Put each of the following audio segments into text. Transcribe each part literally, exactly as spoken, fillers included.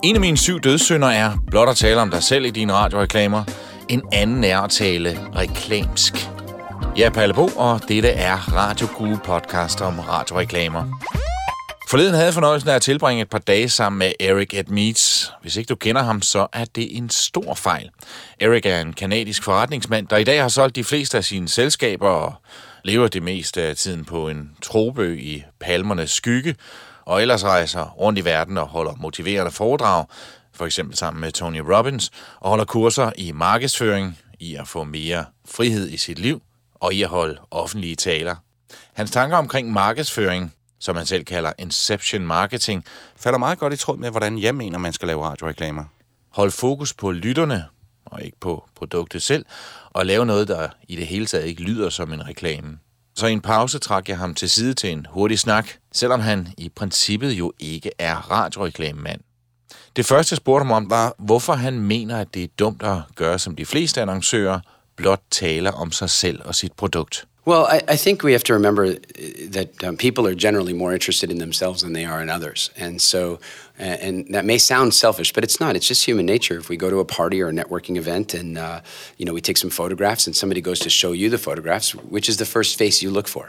En af mine syv dødssynder er blot at tale om dig selv i dine radioreklamer. En anden er at tale reklamsk. Jeg er Palle Bo, og dette er Radio Guru podcast om radioreklamer. Forleden havde jeg fornøjelsen af at tilbringe et par dage sammen med Eric at Meets. Hvis ikke du kender ham, så er det en stor fejl. Eric er en kanadisk forretningsmand, der i dag har solgt de fleste af sine selskaber og lever det meste af tiden på en tropeø i palmernes skygge, og ellers rejser rundt i verden og holder motiverende foredrag, for eksempel sammen med Tony Robbins, og holder kurser i markedsføring, i at få mere frihed i sit liv og i at holde offentlige taler. Hans tanker omkring markedsføring, som han selv kalder inception marketing, falder meget godt i tråd med, hvordan jeg mener, man skal lave radioreklamer. Hold fokus på lytterne, og ikke på produktet selv, og lave noget, der i det hele taget ikke lyder som en reklame. Så i en pause trak jeg ham til side til en hurtig snak, selvom han i princippet jo ikke er radioreklamemand. Det første jeg spurgte ham om var, hvorfor han mener, at det er dumt at gøre som de fleste annoncører, blot taler om sig selv og sit produkt. Well, I, I think we have to remember that um, people are generally more interested in themselves than they are in others. And so, uh, and that may sound selfish, but it's not. It's just human nature. If we go to a party or a networking event and, uh, you know, we take some photographs and somebody goes to show you the photographs, which is the first face you look for?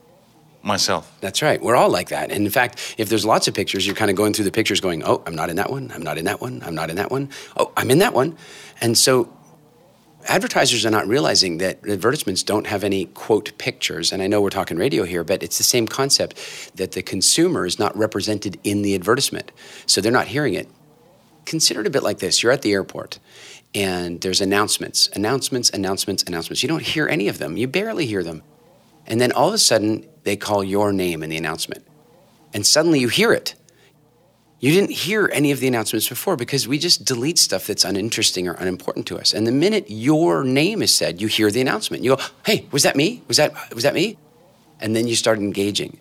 Myself. That's right. We're all like that. And in fact, if there's lots of pictures, you're kind of going through the pictures going, oh, I'm not in that one. I'm not in that one. I'm not in that one. Oh, I'm in that one. And so advertisers are not realizing that advertisements don't have any, quote, pictures. And I know we're talking radio here, but it's the same concept that the consumer is not represented in the advertisement. So they're not hearing it. Consider it a bit like this. You're at the airport and there's announcements, announcements, announcements, announcements. You don't hear any of them. You barely hear them. And then all of a sudden, they call your name in the announcement. And suddenly you hear it. You didn't hear any of the announcements before because we just delete stuff that's uninteresting or unimportant to us. And the minute your name is said, you hear the announcement. You go, hey, was that me? Was that was that me? And then you start engaging.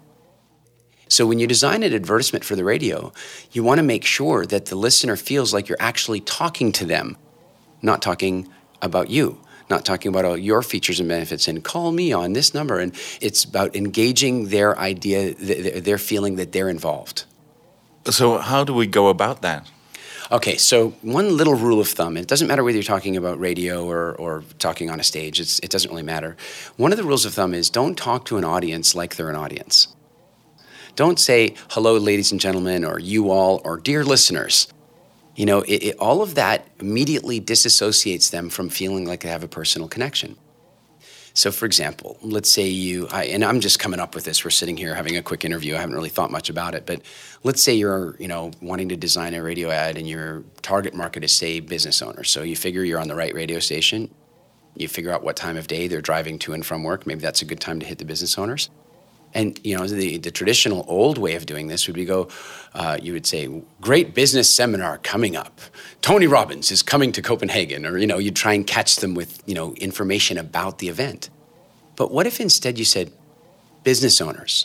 So when you design an advertisement for the radio, you want to make sure that the listener feels like you're actually talking to them, not talking about you, not talking about all your features and benefits and call me on this number. And it's about engaging their idea, their feeling that they're involved. So how do we go about that? Okay, so one little rule of thumb, it doesn't matter whether you're talking about radio or, or talking on a stage, it's, it doesn't really matter. One of the rules of thumb is don't talk to an audience like they're an audience. Don't say, hello, ladies and gentlemen, or you all, or dear listeners. You know, it, it, all of that immediately disassociates them from feeling like they have a personal connection. So, for example, let's say you, I, and I'm just coming up with this. We're sitting here having a quick interview. I haven't really thought much about it, but let's say you're, you know, wanting to design a radio ad, and your target market is, say, business owners. So you figure you're on the right radio station. You figure out what time of day they're driving to and from work. Maybe that's a good time to hit the business owners. And, you know, the, the traditional old way of doing this would be go, uh, you would say, great business seminar coming up. Tony Robbins is coming to Copenhagen. Or, you know, you'd try and catch them with, you know, information about the event. But what if instead you said, business owners,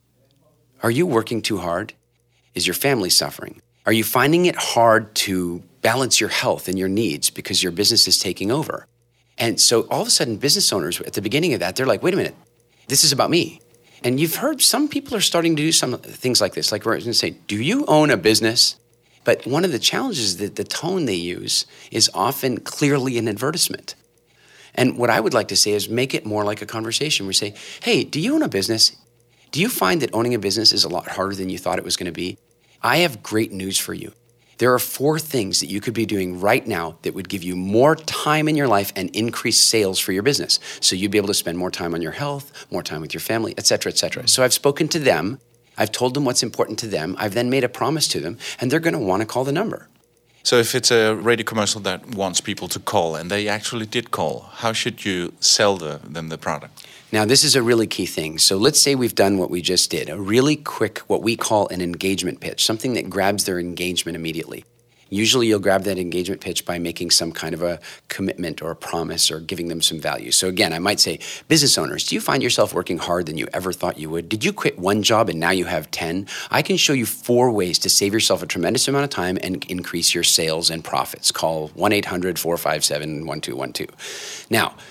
are you working too hard? Is your family suffering? Are you finding it hard to balance your health and your needs because your business is taking over? And so all of a sudden, business owners, at the beginning of that, they're like, wait a minute, this is about me. And you've heard some people are starting to do some things like this. Like we're going to say, do you own a business? But one of the challenges is that the tone they use is often clearly an advertisement. And what I would like to say is make it more like a conversation. We say, hey, do you own a business? Do you find that owning a business is a lot harder than you thought it was going to be? I have great news for you. There are four things that you could be doing right now that would give you more time in your life and increase sales for your business. So you'd be able to spend more time on your health, more time with your family, et cetera, et cetera. So I've spoken to them. I've told them what's important to them. I've then made a promise to them, and they're going to want to call the number. So if it's a radio commercial that wants people to call, and they actually did call, how should you sell the, them the product? Now, this is a really key thing. So let's say we've done what we just did, a really quick, what we call an engagement pitch, something that grabs their engagement immediately. Usually you'll grab that engagement pitch by making some kind of a commitment or a promise or giving them some value. So again, I might say, business owners, do you find yourself working harder than you ever thought you would? Did you quit one job and now you have ten? I can show you four ways to save yourself a tremendous amount of time and increase your sales and profits. Call one eight hundred four five seven one two one two. Now,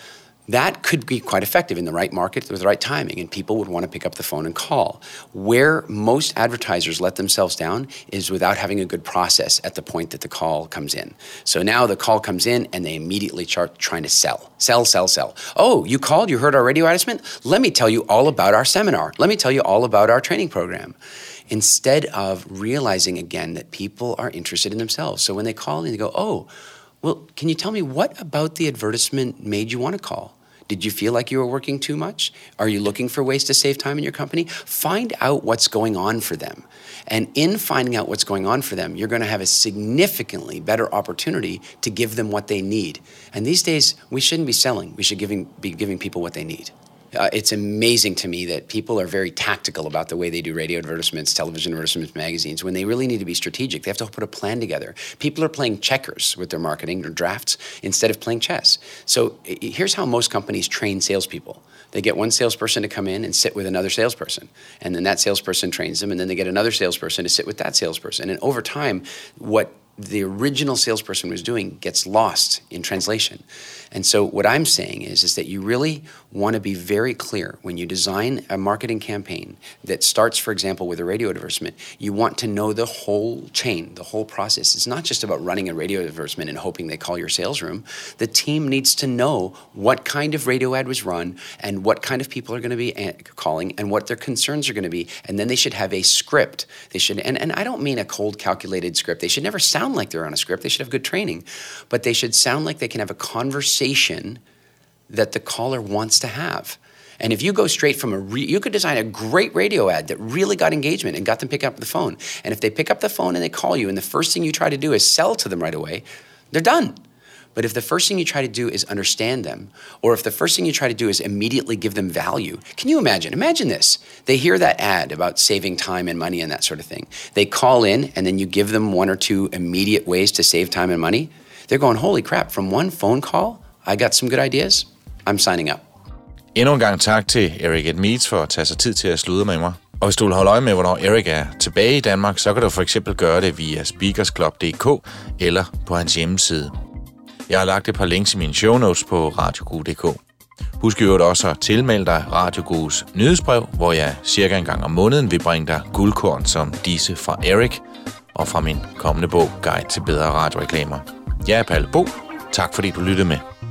That could be quite effective in the right market with the right timing, and people would want to pick up the phone and call. Where most advertisers let themselves down is without having a good process at the point that the call comes in. So now the call comes in and they immediately start trying to sell. Sell, sell, sell. Oh, you called? You heard our radio advertisement? Let me tell you all about our seminar. Let me tell you all about our training program. Instead of realizing again that people are interested in themselves. So when they call and they go, oh, well, can you tell me what about the advertisement made you want to call? Did you feel like you were working too much? Are you looking for ways to save time in your company? Find out what's going on for them. And in finding out what's going on for them, you're going to have a significantly better opportunity to give them what they need. And these days, we shouldn't be selling. We should giving, be giving people what they need. Uh, it's amazing to me that people are very tactical about the way they do radio advertisements, television advertisements, magazines, when they really need to be strategic. They have to put a plan together. People are playing checkers with their marketing or drafts instead of playing chess. So here's how most companies train salespeople. They get one salesperson to come in and sit with another salesperson. And then that salesperson trains them, and then they get another salesperson to sit with that salesperson. And over time, what the original salesperson was doing gets lost in translation. And so what I'm saying is, is that you really want to be very clear when you design a marketing campaign that starts, for example, with a radio advertisement. You want to know the whole chain, the whole process. It's not just about running a radio advertisement and hoping they call your sales room. The team needs to know what kind of radio ad was run and what kind of people are going to be calling and what their concerns are going to be. And then they should have a script. They should, and, and I don't mean a cold calculated script. They should never sound like they're on a script. They should have good training. But they should sound like they can have a conversation that the caller wants to have. And if you go straight from a, re- you could design a great radio ad that really got engagement and got them pick up the phone. And if they pick up the phone and they call you and the first thing you try to do is sell to them right away, they're done. But if the first thing you try to do is understand them, or if the first thing you try to do is immediately give them value, can you imagine? Imagine this. They hear that ad about saving time and money and that sort of thing. They call in and then you give them one or two immediate ways to save time and money. They're going, holy crap, from one phone call, I got some good ideas. I'm signing up. Endnu en gang tak til Eric Edmeades for at tage sig tid til at sludre med mig. Og hvis du vil holde øje med, hvornår Eric er tilbage i Danmark, så kan du for eksempel gøre det via speakersclub punktum d k eller på hans hjemmeside. Jeg har lagt et par links i mine show notes på radioguru punktum d k. Husk i øvrigt også at tilmelde dig Radio Gurus nyhedsbrev, hvor jeg cirka en gang om måneden vil bringe dig guldkorn som disse fra Eric og fra min kommende bog Guide til bedre radioreklamer. Jeg er Palle Bo. Tak fordi du lyttede med.